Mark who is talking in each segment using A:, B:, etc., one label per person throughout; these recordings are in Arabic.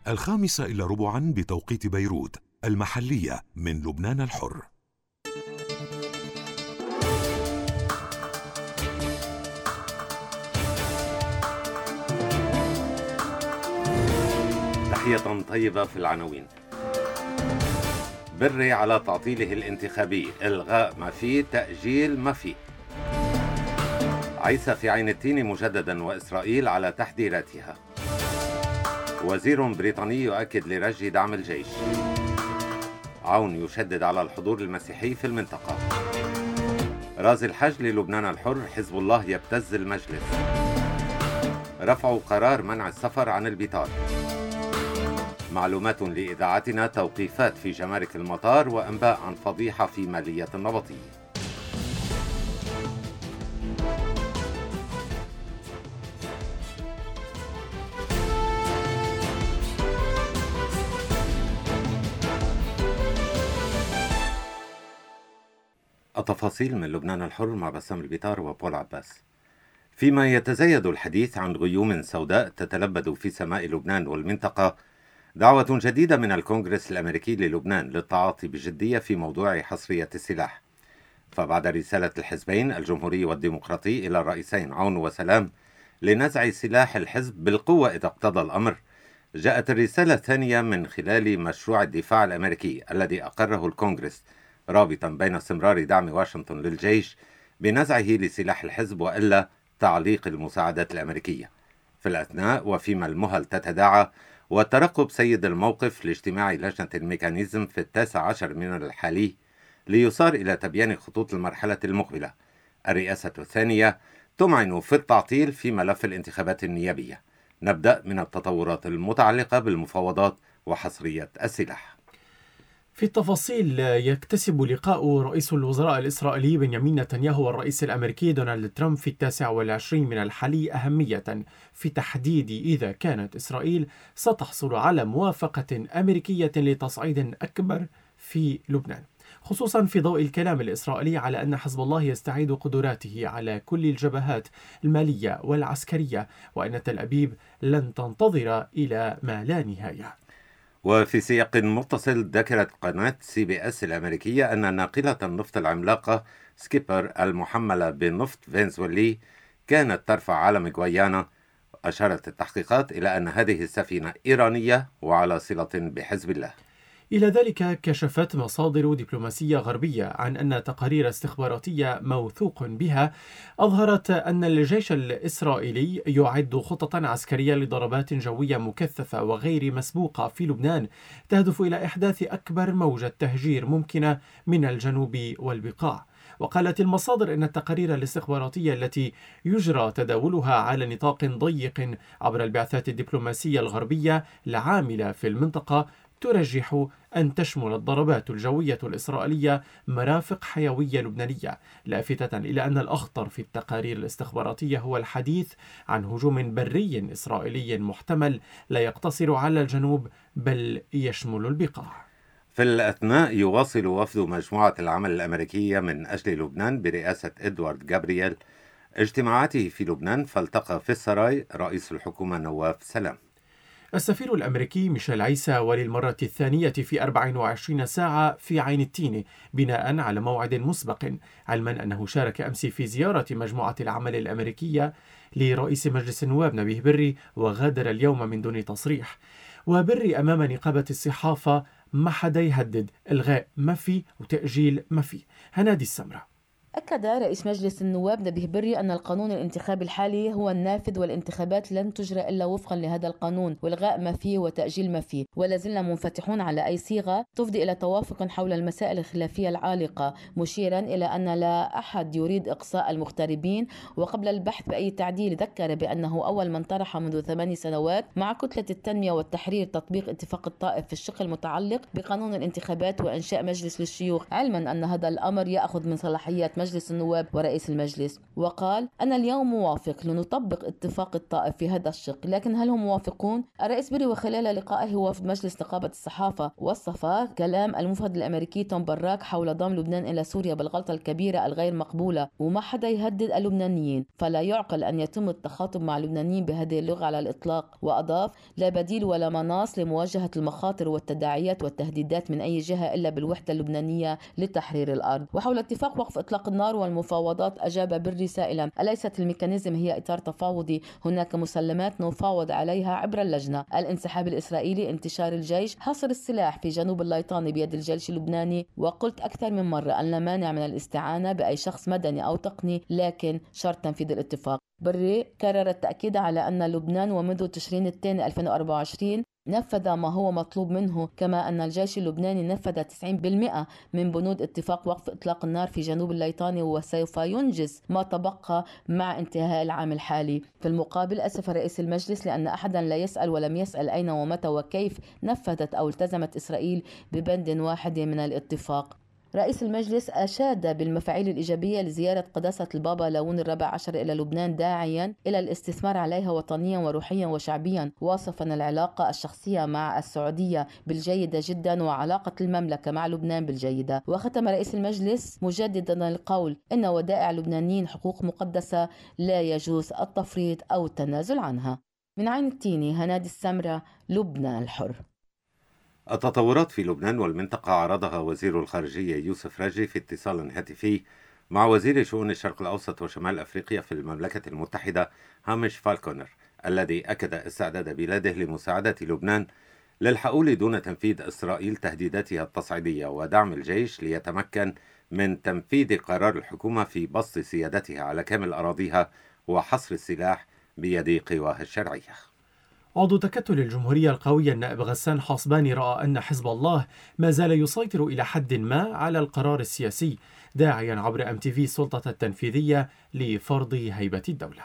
A: 5:15 بتوقيت بيروت المحلية من لبنان الحر.
B: تحية طيبة في العناوين. بري على تعطيله الانتخابي، إلغاء ما فيه، تأجيل ما فيه. عيسى في عين التين مجددا وإسرائيل على تحذيراتها. وزير بريطاني يؤكد لرجي دعم الجيش. عون يشدد على الحضور المسيحي في المنطقة. رازي الحج للبنان الحر، حزب الله يبتز المجلس. رفعوا قرار منع السفر عن البطار. معلومات لإذاعتنا، توقيفات في جمارك المطار، وأنباء عن فضيحة في مالية النبطي. التفاصيل من لبنان الحر مع بسام البطار وبول عباس. فيما يتزايد الحديث عن غيوم سوداء تتلبد في سماء لبنان والمنطقة، دعوة جديدة من الكونغرس الأمريكي للبنان للتعاطي بجدية في موضوع حصرية السلاح. فبعد رسالة الحزبين الجمهوري والديمقراطي إلى الرئيسين عون وسلام لنزع سلاح الحزب بالقوة إذا اقتضى الأمر، جاءت الرسالة الثانية من خلال مشروع الدفاع الأمريكي الذي أقره الكونغرس، رابطا بين استمرار دعم واشنطن للجيش بنزعه لسلاح الحزب وإلا تعليق المساعدات الأمريكية. في الأثناء وفيما المهل تتداعى وترقب سيد الموقف لاجتماع لجنة الميكانيزم في 19 من الحالي ليصار إلى تبيان خطوط المرحلة المقبلة، الرئاسة الثانية تمعن في التعطيل في ملف الانتخابات النيابية. نبدأ من التطورات المتعلقة بالمفاوضات وحصرية السلاح.
C: في التفاصيل، يكتسب لقاء رئيس الوزراء الإسرائيلي بنيامين نتنياهو والرئيس الأمريكي دونالد ترامب في 29 من الحالي أهمية في تحديد إذا كانت إسرائيل ستحصل على موافقة أمريكية لتصعيد أكبر في لبنان، خصوصا في ضوء الكلام الإسرائيلي على أن حزب الله يستعيد قدراته على كل الجبهات المالية والعسكرية، وأن تل أبيب لن تنتظر إلى ما لا نهاية.
B: وفي سياق متصل، ذكرت قناة CBS الأمريكية أن ناقلة النفط العملاقة سكيبر المحملة بالنفط فنزويلي كانت ترفع علم غويانا. أشارت التحقيقات إلى أن هذه السفينة إيرانية وعلى صلة بحزب الله.
C: إلى ذلك، كشفت مصادر دبلوماسية غربية عن أن تقارير استخباراتية موثوق بها أظهرت أن الجيش الإسرائيلي يعد خططا عسكرية لضربات جوية مكثفة وغير مسبوقة في لبنان تهدف إلى إحداث أكبر موجة تهجير ممكنة من الجنوب والبقاع. وقالت المصادر أن التقارير الاستخباراتية التي يجرى تداولها على نطاق ضيق عبر البعثات الدبلوماسية الغربية العاملة في المنطقة ترجح أن تشمل الضربات الجوية الإسرائيلية مرافق حيوية لبنانية، لافتة إلى أن الأخطر في التقارير الاستخباراتية هو الحديث عن هجوم بري إسرائيلي محتمل لا يقتصر على الجنوب بل يشمل البقاع.
B: في الأثناء، يواصل وفد مجموعة العمل الأمريكية من أجل لبنان برئاسة إدوارد جابرييل اجتماعاته في لبنان، فالتقى في السراي رئيس الحكومة نواف سلام.
C: السفير الأمريكي ميشيل عيسى وللمرة الثانية في 24 ساعة في عين التين بناء على موعد مسبق، علما أنه شارك أمس في زيارة مجموعة العمل الأمريكية لرئيس مجلس النواب نبيه بري، وغادر اليوم من دون تصريح. وبري أمام نقابة الصحافة ما حدا يهدد، إلغاء ما في وتأجيل ما في. هنادي السمرة.
D: أكد رئيس مجلس النواب نبيه بري أن القانون الانتخابي الحالي هو النافذ، والانتخابات لن تجرى إلا وفقا لهذا القانون، والغاء ما فيه وتأجيل ما فيه، ولا زلنا منفتحون على أي صيغة تفضي إلى توافق حول المسائل الخلافية العالقة، مشيرا إلى أن لا أحد يريد إقصاء المغتربين. وقبل البحث بأي تعديل، ذكر بأنه أول من طرح منذ 8 سنوات مع كتلة التنمية والتحرير تطبيق اتفاق الطائف في الشق المتعلق بقانون الانتخابات وإنشاء مجلس للشيوخ، علما أن هذا الأمر يأخذ من صلاحيات مجلس النواب ورئيس المجلس، وقال: أنا اليوم موافق لنطبق اتفاق الطائف في هذا الشق، لكن هل هم موافقون؟ الرئيس بري وخلال لقائه وفد مجلس نقابة الصحافة وصف كلام المفوض الأمريكي توم براك حول ضم لبنان إلى سوريا بالغلطة الكبيرة الغير مقبولة، وما حدا يهدد اللبنانيين، فلا يعقل أن يتم التخاطب مع اللبنانيين بهذه اللغة على الإطلاق. وأضاف: لا بديل ولا مناص لمواجهة المخاطر والتداعيات والتهديدات من أي جهة إلا بالوحدة اللبنانية لتحرير الأرض. وحول اتفاق وقف إطلاق النار والمفاوضات أجاب بري سائلا: أليست الميكانيزم هي إطار تفاوضي؟ هناك مسلمات نفاوض عليها عبر اللجنة: الانسحاب الإسرائيلي، انتشار الجيش، حصر السلاح في جنوب الليطاني بيد الجيش اللبناني. وقلت أكثر من مرة أن لا مانع من الاستعانة بأي شخص مدني أو تقني، لكن شرط تنفيذ الاتفاق. بري كرر التأكيد على أن لبنان ومنذ تشرين الثاني 2024 نفذ ما هو مطلوب منه، كما أن الجيش اللبناني نفذ 90% من بنود اتفاق وقف إطلاق النار في جنوب الليطاني، وسوف ينجز ما تبقى مع انتهاء العام الحالي. في المقابل أسف رئيس المجلس لأن أحدا لا يسأل ولم يسأل أين ومتى وكيف نفذت أو التزمت إسرائيل ببند واحد من الاتفاق. رئيس المجلس أشاد بالمفاعيل الإيجابية لزيارة قداسة البابا لاون الرابع عشر إلى لبنان، داعيا إلى الاستثمار عليها وطنيا وروحيا وشعبيا، واصفا العلاقة الشخصية مع السعودية بالجيدة جدا وعلاقة المملكة مع لبنان بالجيدة. وختم رئيس المجلس مجددا القول: إن ودائع اللبنانيين حقوق مقدسة لا يجوز التفريط أو التنازل عنها. من عين التيني، هنادي السمرة، لبنان الحر.
B: التطورات في لبنان والمنطقة عرضها وزير الخارجية يوسف راجي في اتصال هاتفي مع وزير شؤون الشرق الأوسط وشمال أفريقيا في المملكة المتحدة هامش فالكونر، الذي أكد استعداد بلاده لمساعدة لبنان للحقول دون تنفيذ إسرائيل تهديداتها التصعيدية ودعم الجيش ليتمكن من تنفيذ قرار الحكومة في بسط سيادتها على كامل أراضيها وحصر السلاح بيد قواها الشرعية.
C: عضو تكتل الجمهورية القوية النائب غسان حصباني رأى أن حزب الله ما زال يسيطر إلى حد ما على القرار السياسي، داعيا عبر MTV السلطة التنفيذية لفرض هيبة الدولة.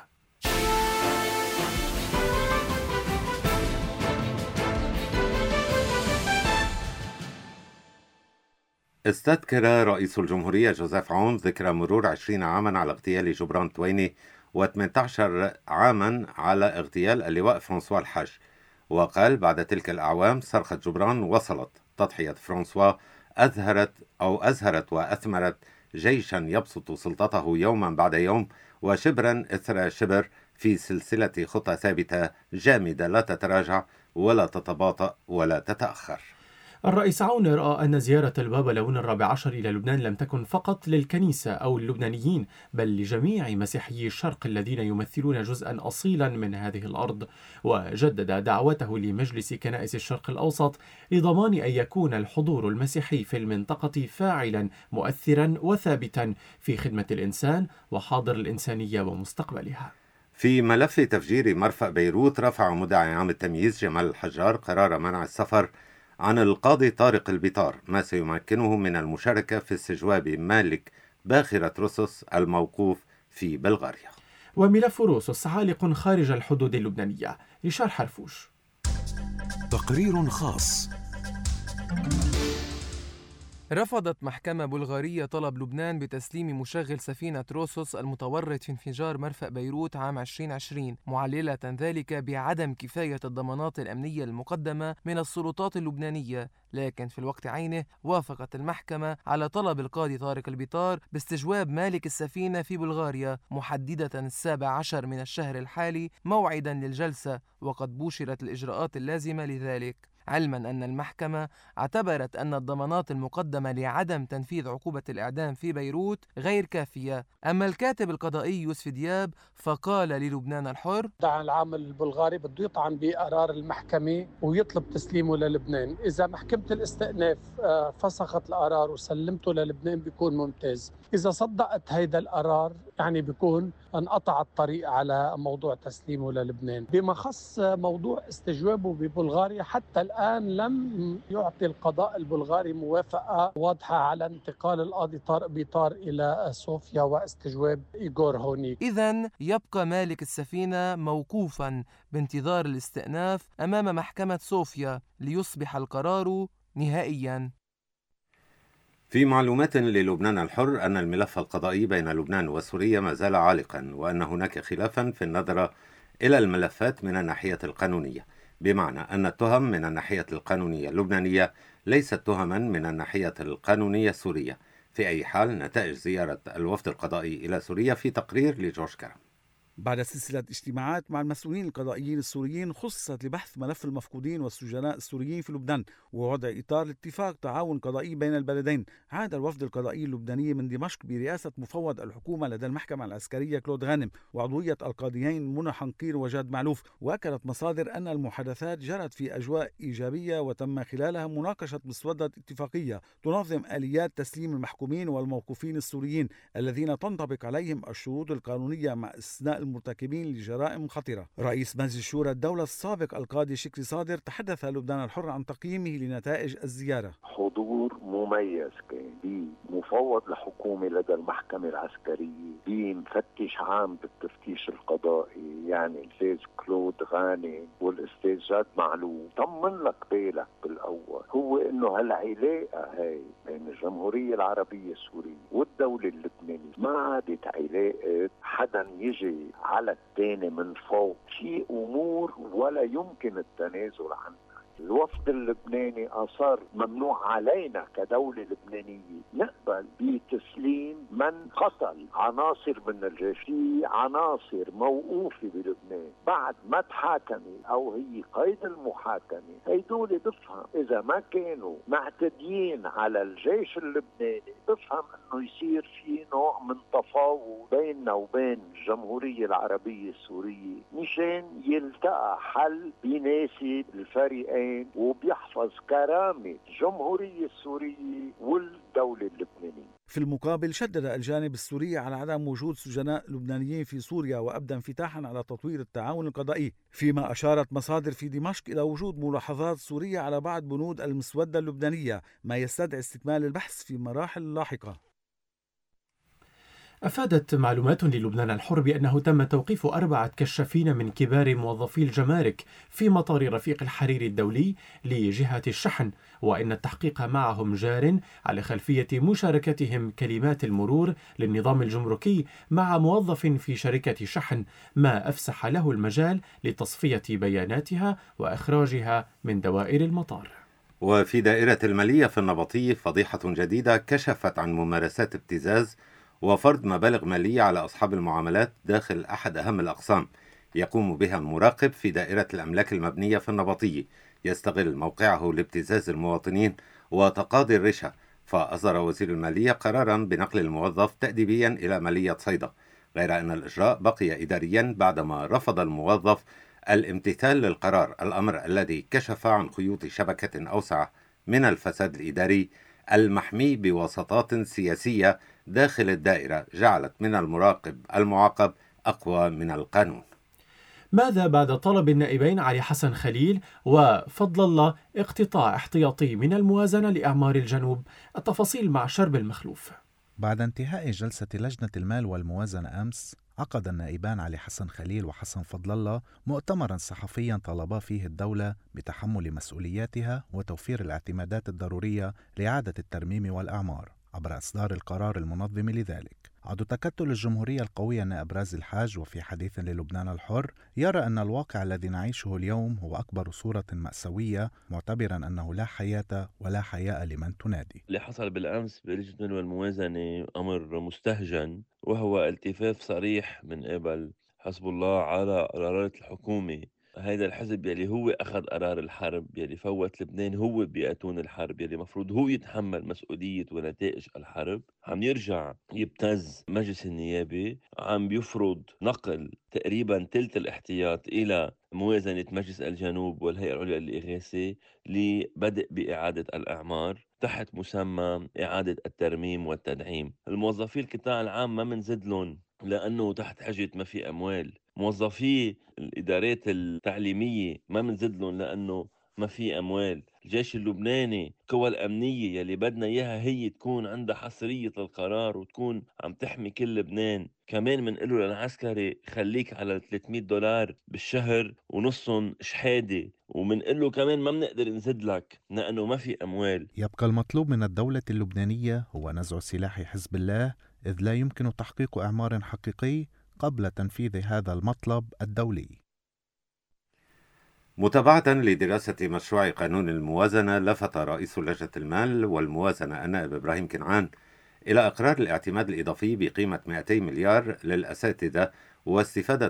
B: استذكر رئيس الجمهورية جوزيف عون ذكرى مرور 20 عاما على اغتيال جبران تويني و18 عاما على اغتيال اللواء فرانسوا الحاج، وقال: بعد تلك الأعوام صرخة جبران وصلت، تضحية فرانسوا أزهرت وأثمرت جيشا يبسط سلطته يوما بعد يوم وشبرا إثر شبر في سلسلة خطى ثابتة جامدة لا تتراجع ولا تتباطأ ولا تتأخر.
C: الرئيس عون رأى أن زيارة البابا لاون الرابع عشر إلى لبنان لم تكن فقط للكنيسة أو اللبنانيين، بل لجميع مسيحيي الشرق الذين يمثلون جزءا أصيلا من هذه الأرض، وجدد دعوته لمجلس كنائس الشرق الأوسط لضمان أن يكون الحضور المسيحي في المنطقة فاعلا مؤثرا وثابتا في خدمة الإنسان وحاضر الإنسانية ومستقبلها.
B: في ملف تفجير مرفأ بيروت، رفع مدعي عام التمييز جمال الحجار قرار منع السفر عن القاضي طارق البيطار، ما سيمكنه من المشاركة في استجواب مالك باخرة روسوس الموقوف في بلغاريا.
C: وملف روسوس عالق خارج الحدود اللبنانية. لشرح حرفوش.
A: تقرير خاص.
E: رفضت محكمة بلغارية طلب لبنان بتسليم مشغل سفينة روسوس المتورط في انفجار مرفأ بيروت عام 2020، معللة ذلك بعدم كفاية الضمانات الأمنية المقدمة من السلطات اللبنانية. لكن في الوقت عينه وافقت المحكمة على طلب القاضي طارق البيطار باستجواب مالك السفينة في بلغاريا، محددة 17 من الشهر الحالي موعدا للجلسة، وقد بوشرت الإجراءات اللازمة لذلك، علما أن المحكمة اعتبرت أن الضمانات المقدمة لعدم تنفيذ عقوبة الإعدام في بيروت غير كافية. أما الكاتب القضائي يوسف دياب فقال للبنان الحر:
F: دعا العامل البلغاري بده يطعن بقرار المحكمة ويطلب تسليمه للبنان. إذا محكمة الاستئناف فسخت القرار وسلمته للبنان بيكون ممتاز. إذا صدقت هيدا القرار يعني بيكون انقطع الطريق على موضوع تسليمه للبنان. بما خص موضوع استجوابه ببلغاريا، حتى الآن لم يعطي القضاء البلغاري موافقة واضحة على انتقال القاضي طارق بيطار إلى صوفيا واستجواب إيغور هونيك.
E: إذن يبقى مالك السفينة موقوفا بانتظار الاستئناف أمام محكمة صوفيا ليصبح القرار نهائيا.
B: في معلومات للبنان الحر أن الملف القضائي بين لبنان وسوريا ما زال عالقا، وأن هناك خلافا في النظرة إلى الملفات من الناحية القانونية، بمعنى أن التهم من الناحية القانونية اللبنانية ليست تهما من الناحية القانونية السورية. في أي حال، نتائج زيارة الوفد القضائي إلى سوريا في تقرير لجورج كرم.
G: بعد سلسلة اجتماعات مع المسؤولين القضائيين السوريين خصصت لبحث ملف المفقودين والسجناء السوريين في لبنان ووضع إطار لاتفاق تعاون قضائي بين البلدين، عاد الوفد القضائي اللبناني من دمشق برئاسة مفوض الحكومة لدى المحكمة العسكرية كلود غانم وعضوية القاضيين منى حنقير وجاد معلوف. وأكدت مصادر أن المحادثات جرت في أجواء إيجابية وتم خلالها مناقشة مسودة اتفاقية تنظم آليات تسليم المحكومين والموقوفين السوريين الذين تنطبق عليهم الشروط القانونية مع استثناء المرتكبين لجرائم خطيرة. رئيس مجلس شورى الدولة السابق القاضي شكري صادر تحدث لبنان الحر عن تقييمه لنتائج الزيارة.
H: حضور مميز كان بمفوض الحكومة لدى المحكمة العسكرية، بمفتش عام بالتفتيش القضائي يعني الأستاذ كلود غانم والأستاذ جاد معلوف. طمن لك بالك بالأول هو إنه هالعلاقة هاي بين الجمهورية العربية السورية والدولة اللبنانية ما عادت علاقة حدا يجي على الثاني من فوق، في أمور ولا يمكن التنازل عنها. الوفد اللبناني أصر ممنوع علينا كدولة لبنانية نقبل بتسليم من قتل عناصر من الجيش. في عناصر موقوفة بلبنان بعد ما تحاكمت أو هي قيد المحاكمة، هيدول بفهم إذا ما كانوا معتدين على الجيش اللبناني بفهم أنه يصير في نوع من تفاوض بيننا وبين الجمهورية العربية السورية مشان يلتقى حل بيناسب الفريقين وبيحفظ كرامة الجمهورية السورية والدولة اللبنانية.
G: في المقابل شدد الجانب السوري على عدم وجود سجناء لبنانيين في سوريا وأبدى انفتاحا على تطوير التعاون القضائي، فيما أشارت مصادر في دمشق إلى وجود ملاحظات سورية على بعض بنود المسودة اللبنانية ما يستدعي استكمال البحث في مراحل لاحقة.
C: أفادت معلومات للبنان الحر بأنه تم توقيف 4 كشافين من كبار موظفي الجمارك في مطار رفيق الحريري الدولي لجهة الشحن، وإن التحقيق معهم جار على خلفية مشاركتهم كلمات المرور للنظام الجمركي مع موظف في شركة شحن، ما أفسح له المجال لتصفية بياناتها وإخراجها من دوائر المطار.
B: وفي دائرة المالية في النبطية فضيحة جديدة كشفت عن ممارسات ابتزاز وفرض مبالغ مالية على أصحاب المعاملات داخل أحد أهم الأقسام يقوم بها مراقب في دائرة الأملاك المبنية في النبطية يستغل موقعه لابتزاز المواطنين وتقاضي الرشا. فأصدر وزير المالية قرارا بنقل الموظف تأديبيا إلى مالية صيدا، غير أن الإجراء بقي إداريا بعدما رفض الموظف الامتثال للقرار، الأمر الذي كشف عن خيوط شبكة أوسع من الفساد الإداري المحمي بوساطات سياسية داخل الدائرة جعلت من المراقب المعاقب أقوى من القانون.
C: ماذا بعد طلب النائبين علي حسن خليل وفضل الله اقتطاع احتياطي من الموازنة لإعمار الجنوب؟ التفاصيل مع شرب المخلوف.
I: بعد انتهاء جلسة لجنة المال والموازنة أمس، عقد النائبان علي حسن خليل وحسن فضل الله مؤتمرا صحفيا طالبا فيه الدولة بتحمل مسؤولياتها وتوفير الاعتمادات الضرورية لإعادة الترميم والأعمار عبر إصدار القرار المنظم لذلك. عضو تكتل الجمهورية القوية نائب راز الحاج وفي حديث للبنان الحر يرى أن الواقع الذي نعيشه اليوم هو أكبر صورة مأساوية، معتبرا أنه لا حياة ولا حياء لمن تنادي.
J: اللي حصل بالأمس بلجنة والموازنة أمر مستهجن، وهو التفاف صريح من قبل حزب الله على قرارات الحكومة. هيدا الحزب يلي هو أخذ قرار الحرب، يلي فوت لبنان هو بأتون الحرب، يلي مفروض هو يتحمل مسؤولية ونتائج الحرب، عم يرجع يبتز مجلس النيابة، عم بيفرض نقل تقريبا ثلث الاحتياط إلى موازنة مجلس الجنوب والهيئة العليا للإغاثة لبدء بإعادة الأعمار تحت مسمى إعادة الترميم والتدعيم. الموظفي القطاع العام ما منزد لهم لأنه تحت حجة ما في أموال، موظفي الإدارات التعليمية ما منزد لهم لأنه ما في أموال، الجيش اللبناني القوى الأمنية يلي بدنا إياها هي تكون عندها حصرية القرار وتكون عم تحمي كل لبنان. كمان منقله للعسكري خليك على $300 بالشهر ونصهم شحادة، ومنقله كمان ما بنقدر نزيد لك لأنه ما في أموال.
I: يبقى المطلوب من الدولة اللبنانية هو نزع سلاح حزب الله، إذ لا يمكن تحقيق إعمار حقيقي قبل تنفيذ هذا المطلب الدولي.
B: متابعة لدراسة مشروع قانون الموازنة، لفت رئيس لجنة المال والموازنة النائب إبراهيم كنعان إلى إقرار الاعتماد الإضافي بقيمة 200 مليار للأساتذة واستفادة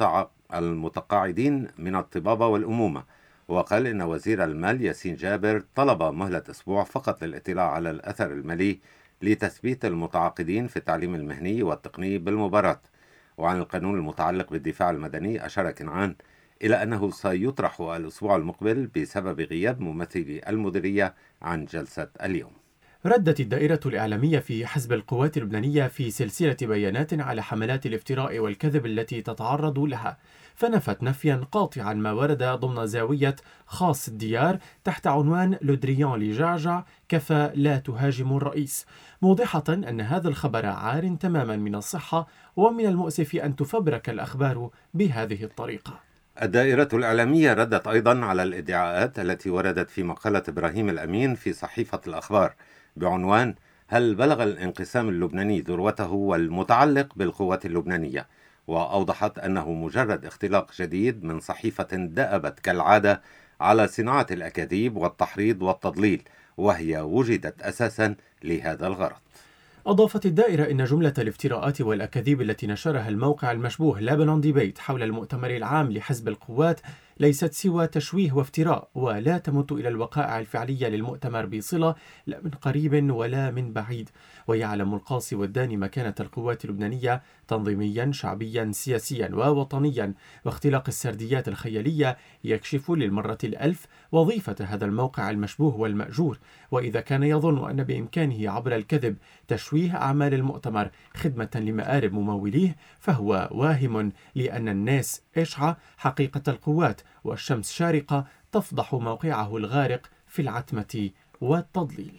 B: المتقاعدين من الطبابة والأمومة. وقال إن وزير المال ياسين جابر طلب مهلة أسبوع فقط للاطلاع على الأثر المالي لتثبيت المتعاقدين في التعليم المهني والتقني بالمباراة. وعن القانون المتعلق بالدفاع المدني أشار كنعان إلى أنه سيطرح الأسبوع المقبل بسبب غياب ممثلي المديرية عن جلسة اليوم.
C: ردت الدائرة الإعلامية في حزب القوات اللبنانية في سلسلة بيانات على حملات الافتراء والكذب التي تتعرض لها، فنفت نفيا قاطعا ما ورد ضمن زاوية خاص الديار تحت عنوان لودريان لجعجع كفى لا تهاجم الرئيس، موضحة أن هذا الخبر عار تماما من الصحة، ومن المؤسف أن تفبرك الأخبار بهذه الطريقة.
B: الدائرة الإعلامية ردت أيضا على الادعاءات التي وردت في مقالة إبراهيم الأمين في صحيفة الأخبار بعنوان هل بلغ الانقسام اللبناني ذروته والمتعلق بالقوات اللبنانية، وأوضحت أنه مجرد اختلاق جديد من صحيفة دأبت كالعادة على صناعة الأكاذيب والتحريض والتضليل، وهي وجدت أساسا لهذا الغرض.
C: أضافت الدائرة إن جملة الافتراءات والأكاذيب التي نشرها الموقع المشبوه لبنان ديبيت حول المؤتمر العام لحزب القوات ليست سوى تشويه وافتراء، ولا تمت إلى الوقائع الفعلية للمؤتمر بصلة لا من قريب ولا من بعيد. ويعلم القاصي والداني مكانة القوات اللبنانية تنظيميا شعبيا سياسيا ووطنيا، واختلاق السرديات الخيالية يكشف للمرة الألف وظيفة هذا الموقع المشبوه والمأجور. وإذا كان يظن أن بإمكانه عبر الكذب تشويه أعمال المؤتمر خدمة لمآرب مموليه، فهو واهم، لأن الناس اشعى حقيقة القوات، والشمس شارقة تفضح موقعه الغارق في العتمة والتضليل.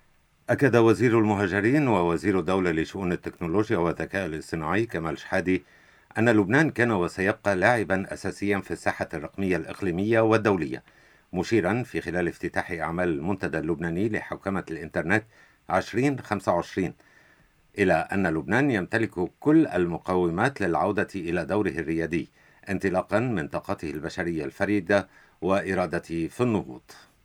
B: أكد وزير المهاجرين ووزير الدولة لشؤون التكنولوجيا والذكاء الاصطناعي كمال شحادي أن لبنان كان وسيبقى لاعبا أساسيا في الساحة الرقمية الإقليمية والدولية، مشيرا في خلال افتتاح أعمال المنتدى اللبناني لحوكمة الإنترنت 2025 إلى أن لبنان يمتلك كل المقومات للعودة إلى دوره الريادي، انطلاقا من طاقته البشرية الفريدة وإرادته في النهوض.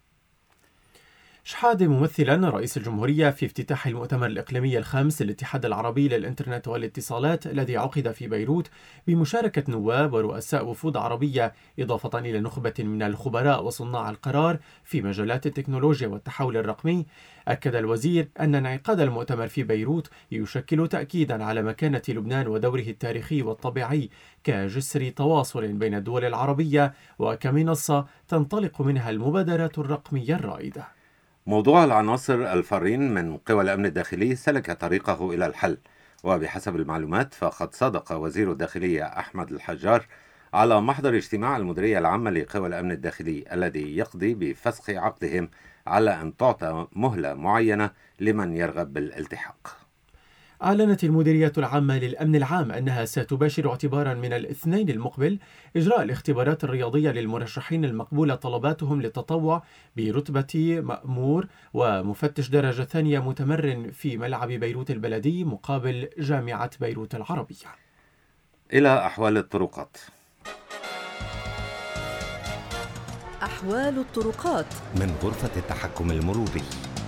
C: شحادة ممثلا رئيس الجمهورية في افتتاح المؤتمر الإقليمي الخامس للاتحاد العربي للإنترنت والاتصالات الذي عقد في بيروت بمشاركة نواب ورؤساء وفود عربية، إضافة إلى نخبة من الخبراء وصناع القرار في مجالات التكنولوجيا والتحول الرقمي. أكد الوزير أن انعقاد المؤتمر في بيروت يشكل تأكيدا على مكانة لبنان ودوره التاريخي والطبيعي كجسر تواصل بين الدول العربية وكمنصة تنطلق منها المبادرات الرقمية الرائدة.
B: موضوع العناصر الفارين من قوى الأمن الداخلي سلك طريقه إلى الحل، وبحسب المعلومات فقد صادق وزير الداخلية أحمد الحجار على محضر اجتماع المديرية العامة لقوى الأمن الداخلي الذي يقضي بفسخ عقدهم على أن تعطى مهلة معينة لمن يرغب بالالتحاق.
C: أعلنت المديرية العامة للأمن العام أنها ستباشر اعتبارا من الاثنين المقبل إجراء الاختبارات الرياضية للمرشحين المقبولة طلباتهم للتطوع برتبة مأمور ومفتش درجة ثانية متمرن في ملعب بيروت البلدي مقابل جامعة بيروت العربية.
B: إلى أحوال الطرقات.
K: أحوال الطرقات
A: من غرفة التحكم المروري.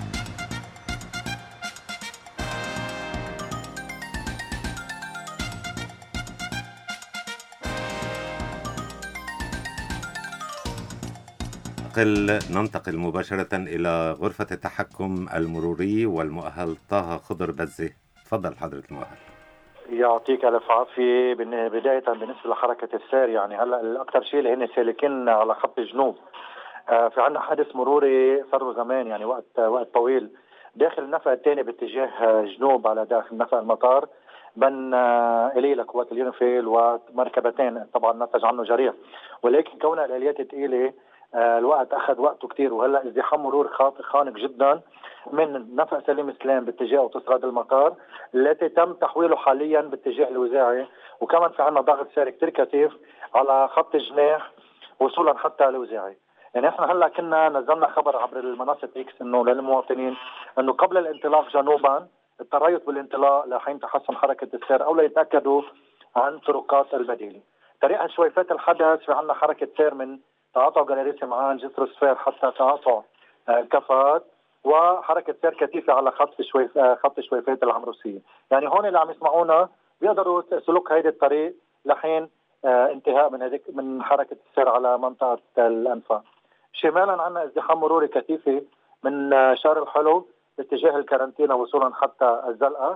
B: ننتقل مباشرة إلى غرفة التحكم المروري والمؤهل طه خضر بزة. تفضل حضرة المؤهل.
L: يعطيك ألف عافية. بداية بالنسبة لحركة السير، يعني هلا الأكثر شيء اللي هن سالكين على خط الجنوب، في عندنا حادث مروري صار له زمان، يعني وقت طويل، داخل النفق الثاني باتجاه جنوب على داخل نفق المطار بين إلي لقوات اليونيفيل ومركبتين طبعا نتج عنه جريح، ولكن كونها الآليات ثقيلة الوقت أخذ وقته كتير، وهلأ ازدحام مرور خانق جدا من نفق سليم سلام باتجاه أوتوستراد المطار التي تم تحويله حاليا باتجاه الوزاعي، وكمان في عنا ضغط ساري كتير كثيف على خط الجناح وصولا حتى الوزاعي. يعني احنا هلا كنا نزلنا خبر عبر المنصة اكس انه للمواطنين انه قبل الانطلاق جنوبا التريث بالانطلاق لحين تحسن حركة السير او ليتأكدوا عن طرقات البديلة. طريقة شويفات الحدث في عنا حركة سير من تقاطع جاليري سمعان جسر السفير حتى تقاطع الكفات، وحركة سير كثيفة على خط شويفات العمروسية. يعني هون اللي عم يسمعونا بيقدروا سلوك هيدا الطريق لحين انتهاء من حركة السير على منطقة الأنفاق. شمالا عنا ازدحام مروري كثيفة من شارع الحلو باتجاه الكارنتينا وصولا حتى الزلقة،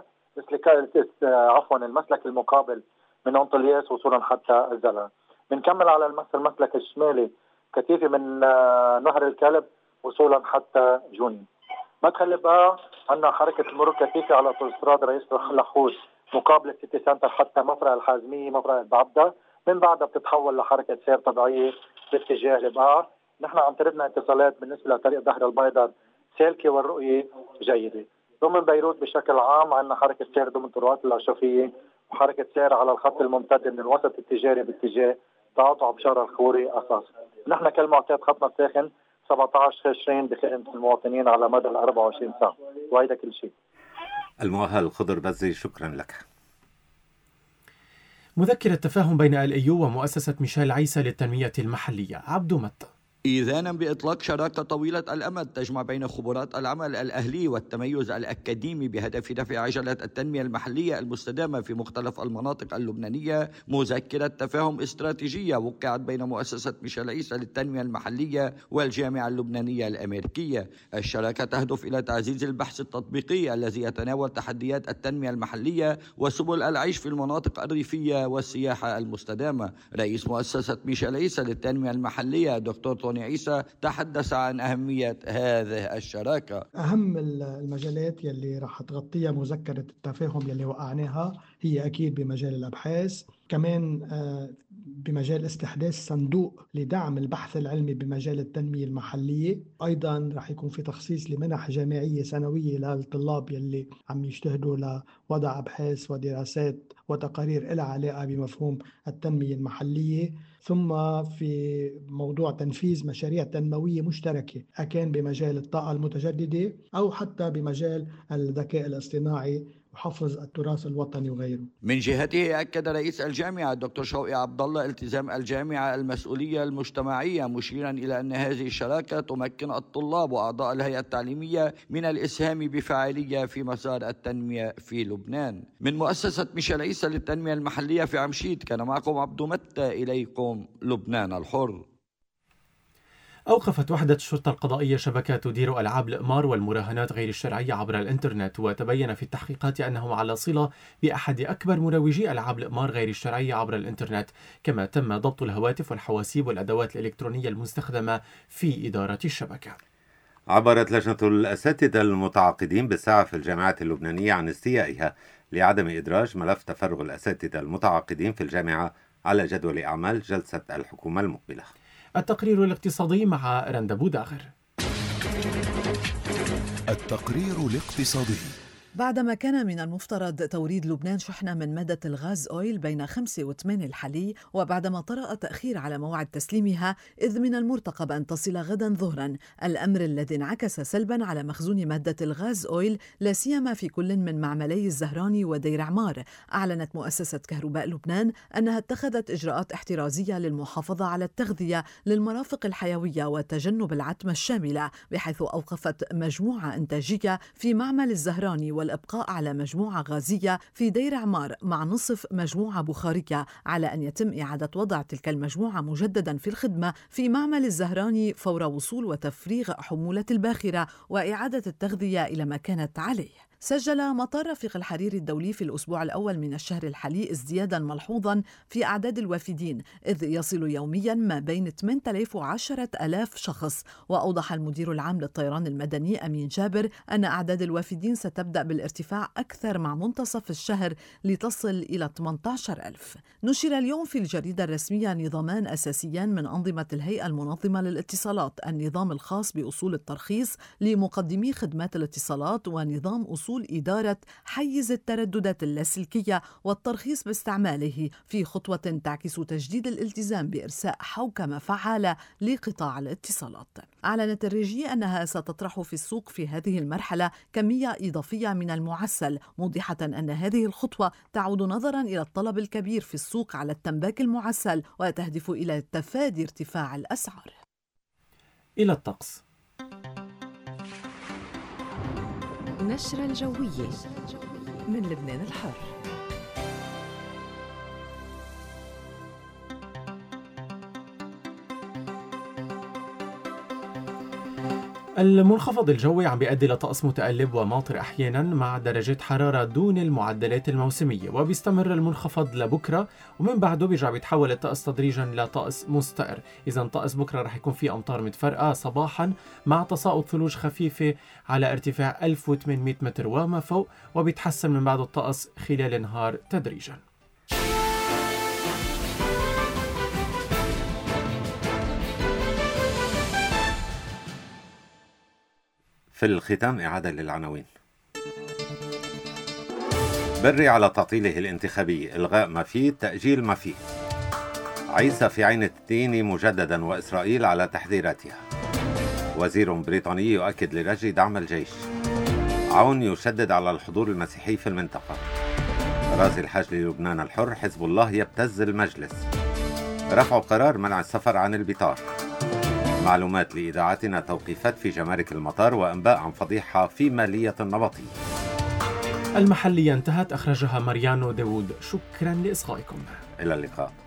L: المسلك المقابل من أنطلياس وصولا حتى الزلقة. بنكمل على المسلك الشمالي كثيفة من نهر الكلب وصولا حتى جوني. مدخل البقاع عندنا حركة المرور كثيفة على أوتوستراد رئيس لحوش مقابل السيتي سنتر حتى مفرق الحازمية مفرق البعبدة، من بعدها بتتحول لحركة سير طبيعية باتجاه البقاع. نحن عم تردنا اتصالات بالنسبة لطريق ظهر البيضاء سالكة والرؤية جيدة. ضمن بيروت بشكل عام عندنا حركة سير ضمن طرقات الأشرفية وحركة سير على الخط الممتد من الوسط التجاري باتجاه تقاطع بشارع الخوري أساس. نحن كالمعتاد خطنا الساخن 17/20 بخدمة المواطنين على مدى 24 ساعة، وهيدا كل شيء.
B: المؤهل خضر بزي، شكرا لك.
C: مذكرة تفاهم بين الأيو ومؤسسة ميشيل عيسى للتنمية المحلية. عبد متى.
M: إذانا بإطلاق شراكة طويلة الأمد تجمع بين خبرات العمل الأهلي والتميز الأكاديمي بهدف دفع عجلة التنمية المحلية المستدامة في مختلف المناطق اللبنانية، مذكرة تفاهم استراتيجية وقعت بين مؤسسة ميشيل عيسى للتنمية المحلية والجامعة اللبنانية الأمريكية. الشراكة تهدف إلى تعزيز البحث التطبيقي الذي يتناول تحديات التنمية المحلية وسبل العيش في المناطق الريفية والسياحة المستدامة. رئيس مؤسسة ميشيل عيسى للتنمية المحلية دكتور عيسى تحدث عن أهمية هذه الشراكة.
N: أهم المجالات يلي راح تغطيها مذكرة التفاهم يلي وقعناها هي أكيد بمجال الأبحاث، كمان بمجال استحداث صندوق لدعم البحث العلمي بمجال التنمية المحلية. أيضا رح يكون في تخصيص لمنح جامعية سنوية للطلاب يلي عم يجتهدوا لوضع أبحاث ودراسات وتقارير لها علاقة بمفهوم التنمية المحلية. ثم في موضوع تنفيذ مشاريع تنموية مشتركة أكان بمجال الطاقة المتجددة أو حتى بمجال الذكاء الاصطناعي وحفظ التراث الوطني وغيره.
M: من جهته أكد رئيس الجامعة الدكتور شوقي عبد الله التزام الجامعة المسؤولية المجتمعية، مشيرا إلى أن هذه الشراكة تمكن الطلاب وأعضاء الهيئة التعليمية من الإسهام بفاعلية في مسار التنمية في لبنان. من مؤسسة ميشيل عيسى للتنمية المحلية في عمشيد كان معكم عبد متى، إليكم لبنان الحر.
C: أوقفت وحدة الشرطة القضائية شبكة تدير ألعاب الإقمار والمراهنات غير الشرعية عبر الإنترنت، وتبين في التحقيقات أنهم على صلة بأحد أكبر مروجي ألعاب الإقمار غير الشرعية عبر الإنترنت، كما تم ضبط الهواتف والحواسيب والأدوات الإلكترونية المستخدمة في إدارة الشبكة.
B: عبرت لجنة الأساتذة المتعاقدين بالساعة في الجامعات اللبنانية عن استيائها لعدم إدراج ملف تفرغ الأساتذة المتعاقدين في الجامعة على جدول أعمال جلسة الحكومة المقبلة.
C: التقرير الاقتصادي مع رندا بوداغر.
A: التقرير الاقتصادي.
K: بعدما كان من المفترض توريد لبنان شحنة من مادة الغاز أويل بين 5 و8 الحلي، وبعدما طرأ تأخير على موعد تسليمها، إذ من المرتقب أن تصل غدا ظهرا، الأمر الذي انعكس سلبا على مخزون مادة الغاز أويل لا سيما في كل من معملي الزهراني ودير عمار. أعلنت مؤسسة كهرباء لبنان أنها اتخذت إجراءات احترازية للمحافظة على التغذية للمرافق الحيوية وتجنب العتمة الشاملة، بحيث أوقفت مجموعة إنتاجية في معمل الزهراني والإبقاء على مجموعة غازية في دير عمار مع نصف مجموعة بخارية، على أن يتم إعادة وضع تلك المجموعة مجددا في الخدمة في معمل الزهراني فور وصول وتفريغ حمولة الباخرة وإعادة التغذية إلى ما كانت عليه. سجل مطار رفيق الحريري الدولي في الأسبوع الأول من الشهر الحالي ازديادا ملحوظا في أعداد الوافدين، إذ يصل يوميا ما بين 8,000 و10,000 شخص. وأوضح المدير العام للطيران المدني أمين جابر أن أعداد الوافدين ستبدأ بالارتفاع أكثر مع منتصف الشهر لتصل إلى 18,000. نشر اليوم في الجريدة الرسمية نظامان أساسيان من أنظمة الهيئة المنظمة للاتصالات: النظام الخاص بأصول الترخيص لمقدمي خدمات الاتصالات، ونظام أصول إدارة حيز الترددات اللاسلكية والترخيص باستعماله، في خطوة تعكس تجديد الالتزام بإرساء حوكمة فعالة لقطاع الاتصالات. أعلنت الريجي أنها ستطرح في السوق في هذه المرحلة كمية إضافية من المعسل، موضحة أن هذه الخطوة تعود نظرا إلى الطلب الكبير في السوق على التنباك المعسل، وتهدف إلى تفادي ارتفاع الأسعار.
C: إلى الطقس.
O: نشرة الجوية من لبنان الحر.
C: المنخفض الجوي عم بيؤدي لطقس متقلب وماطر أحيانا مع درجات حرارة دون المعدلات الموسمية، وبيستمر المنخفض لبكرة، ومن بعده بيرجع بيتحول الطقس تدريجا لطقس مستقر. إذا طقس بكرة رح يكون فيه أمطار متفرقة صباحا مع تساقط ثلوج خفيفة على ارتفاع 1800 متر وما فوق، وبيتحسن من بعده الطقس خلال النهار تدريجا.
B: في الختام إعادة للعناوين. بري على تعطيله الانتخابي، إلغاء ما فيه، تأجيل ما فيه. عيسى في عين التين مجددا وإسرائيل على تحذيراتها. وزير بريطاني يؤكد لرجل دعم الجيش. عون يشدد على الحضور المسيحي في المنطقة. رازي الحاج للبنان الحر، حزب الله يبتز المجلس. رفع قرار منع السفر عن البطار. معلومات لإذاعتنا توقيفات في جمارك المطار، وأنباء عن فضيحة في مالية النبطي.
C: المحلية انتهت، أخرجها ماريانو داوود. شكرا لإصغائكم.
B: إلى اللقاء.